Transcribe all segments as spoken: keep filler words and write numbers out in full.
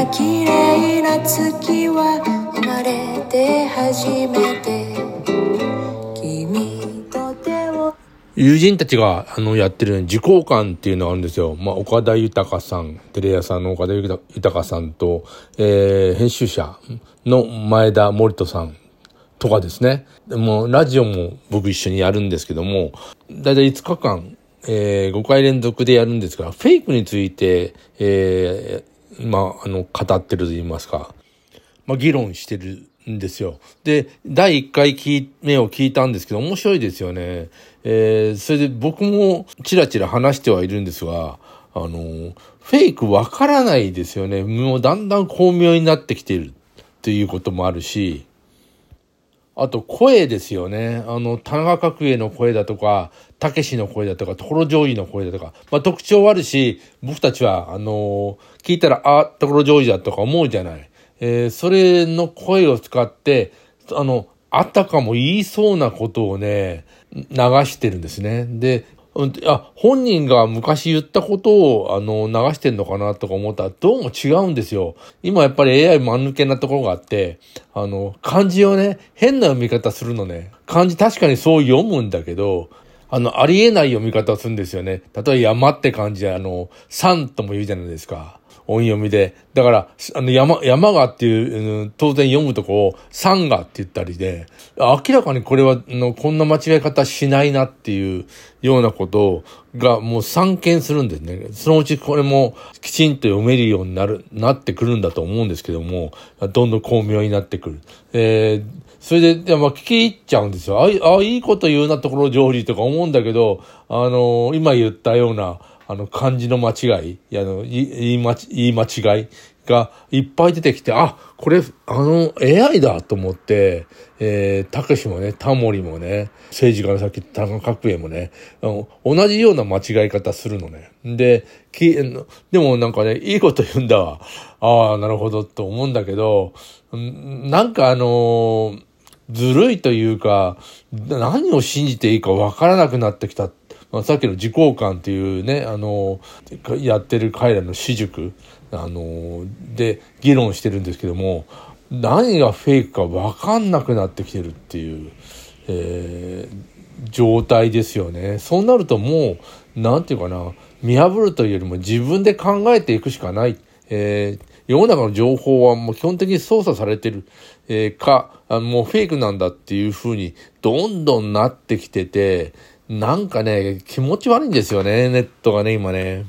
綺麗な月は生まれて初めて君と手を。 友人たちがあのやってる時効館っていうのがあるんですよ。まあ、岡田豊さん、テレ朝の岡田豊さんと、えー、編集者の前田森人さんとかですね。もうラジオも僕一緒にやるんですけども、だいたいいつかかん、えー、ごかい連続でやるんですが、フェイクについて、えー、まあ、あの、語ってると言いますか、まあ、議論してるんですよ。で、だいいっかい目を聞いたんですけど、面白いですよね。えー、それで僕もちらちら話してはいるんですが、あの、フェイクわからないですよね。もうだんだん巧妙になってきているということもあるし、あと声ですよね。あの、田中角栄の声だとか、たけしの声だとか、所ジョージの声だとか、まあ特徴あるし、僕たちは、あのー、聞いたら、あ、所ジョージだとか思うじゃない。えー、それの声を使って、あの、あたかも言いそうなことをね、流してるんですね。で、あ、本人が昔言ったことを、あの、流してんのかなとか思ったら、どうも違うんですよ。今やっぱり エーアイ 間抜けなところがあって、あの、漢字をね、変な読み方するのね。漢字確かにそう読むんだけど、あの、ありえない読み方をするんですよね。例えば山って漢字で、あの、山とも言うじゃないですか。音読みで。だから、あの、山、山がっていう、当然読むとこを、山がって言ったりで、明らかにこれは、のこんな間違い方しないなっていうようなことがもう散見するんですね。そのうちこれもきちんと読めるようになる、なってくるんだと思うんですけども、どんどん巧妙になってくる。えー、それで、まあ、聞き入っちゃうんですよ。ああ、いいこと言うなところ上手とか思うんだけど、あのー、今言ったような、あの、漢字の間違い、あの、言い間、言い間違いがいっぱい出てきて、あ、これ、あの、エーアイ だと思って、えー、たけしもね、タモリもね、政治家のさっき田中角栄もね、あの、同じような間違い方するのね。で、き、でもなんかね、いいこと言うんだわ。ああ、なるほど、と思うんだけど、なんかあのー、ずるいというか、何を信じていいかわからなくなってきた。まあ、さっきの時効館っていうね、あの、やってる彼らの私塾、あの、で議論してるんですけども、何がフェイクか分かんなくなってきてるっていう、えー、状態ですよね。そうなるともう、なんていうかな、見破るというよりも自分で考えていくしかない。えー、世の中の情報はもう基本的に操作されてる、えー、か、もうフェイクなんだっていう風にどんどんなってきてて、なんかね、気持ち悪いんですよね、ネットがね、今ね。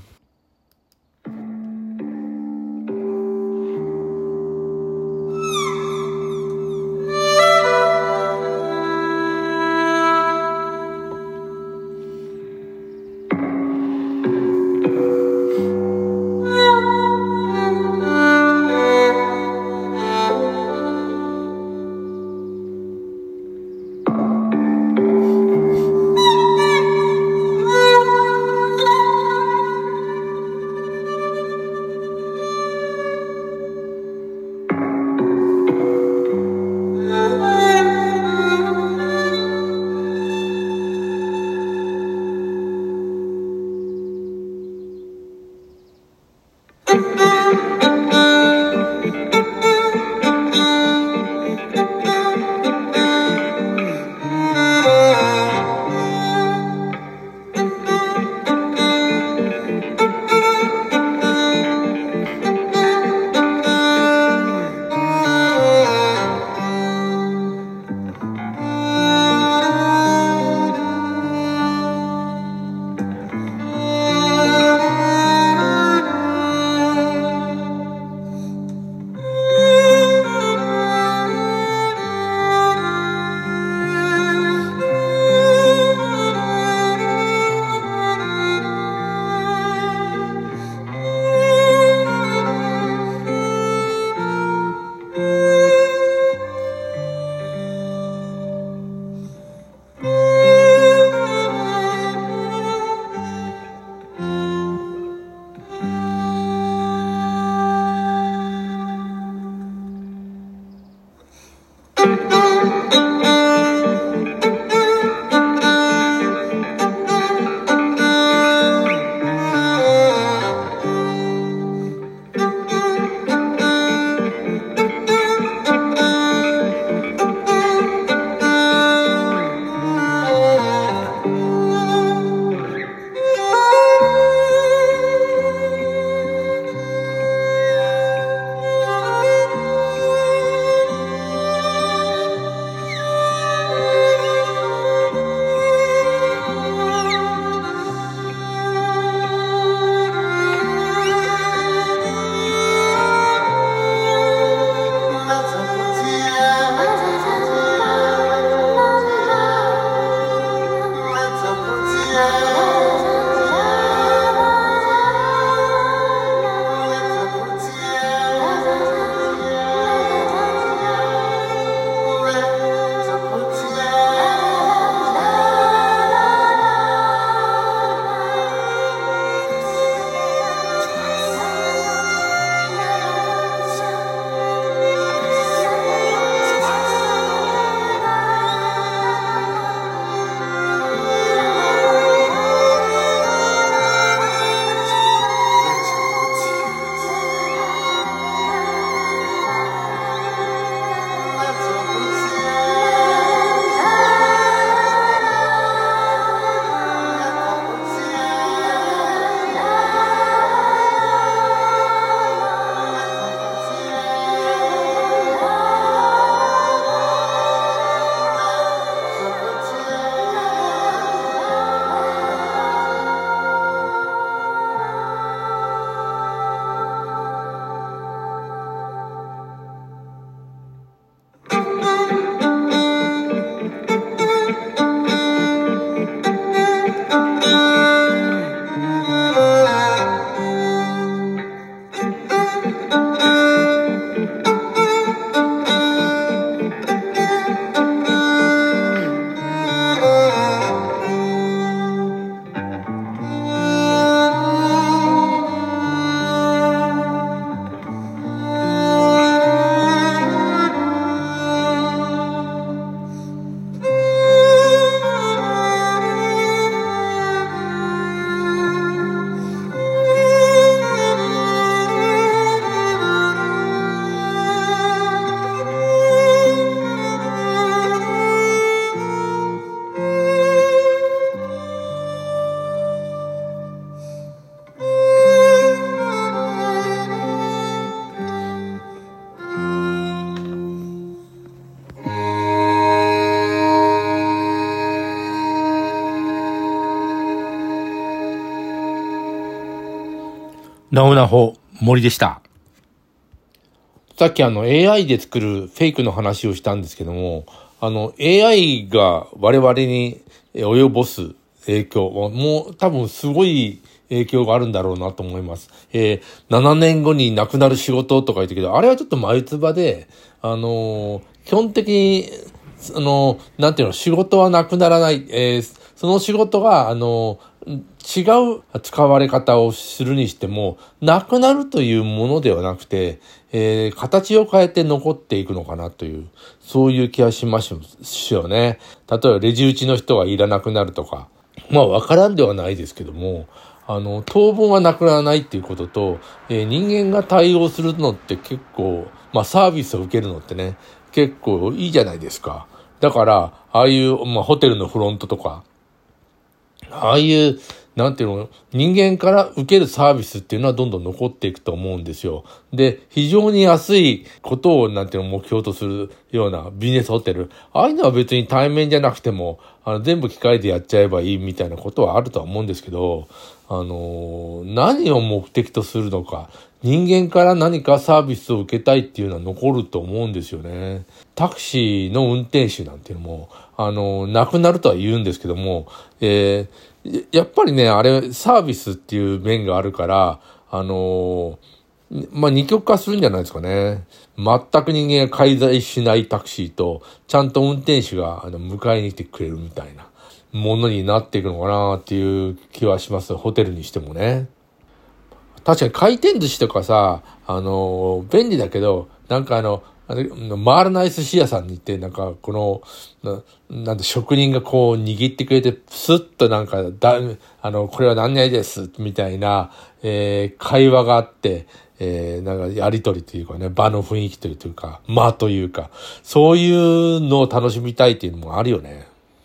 なおなほ、森でした。さっきあの エーアイ で作るフェイクの話をしたんですけども、あの エーアイ が我々に及ぼす影響、もう多分すごい影響があるんだろうなと思います。えー、ななねんごになくなる仕事とか言ったけど、あれはちょっと眉唾で、あのー、基本的に、あのー、なんていうの、仕事はなくならない、えー、その仕事が、あのー、違う使われ方をするにしても、なくなるというものではなくて、えー、形を変えて残っていくのかなという、そういう気がしますよね。例えばレジ打ちの人がいらなくなるとか、まあわからんではないですけども、あの、当分はなくならないっていうことと、えー、人間が対応するのって結構、まあサービスを受けるのってね、結構いいじゃないですか。だから、ああいう、まあホテルのフロントとか、ああいう、なんていうの、人間から受けるサービスっていうのはどんどん残っていくと思うんですよ。で、非常に安いことを、なんていうの、目標とするようなビジネスホテル。ああいうのは別に対面じゃなくても、あの、全部機械でやっちゃえばいいみたいなことはあるとは思うんですけど、あのー、何を目的とするのか。人間から何かサービスを受けたいっていうのは残ると思うんですよね。タクシーの運転手なんていうのも、あのー、なくなるとは言うんですけども、えー、やっぱりね、あれ、サービスっていう面があるから、あのー、まあ、二極化するんじゃないですかね。全く人間が介在しないタクシーと、ちゃんと運転手があの迎えに来てくれるみたいなものになっていくのかなっていう気はします。ホテルにしてもね。確かに回転寿司とかさ、あのー、便利だけど、なんかあの、あれ回らない寿司屋さんに行って、なんか、この、な、なんて職人がこう握ってくれて、スッとなんか、だ、あの、これは何々です、みたいな、えー、会話があって、えー、なんか、やりとりというかね、場の雰囲気というか、間というか、そういうのを楽しみたいっていうのもあるよね。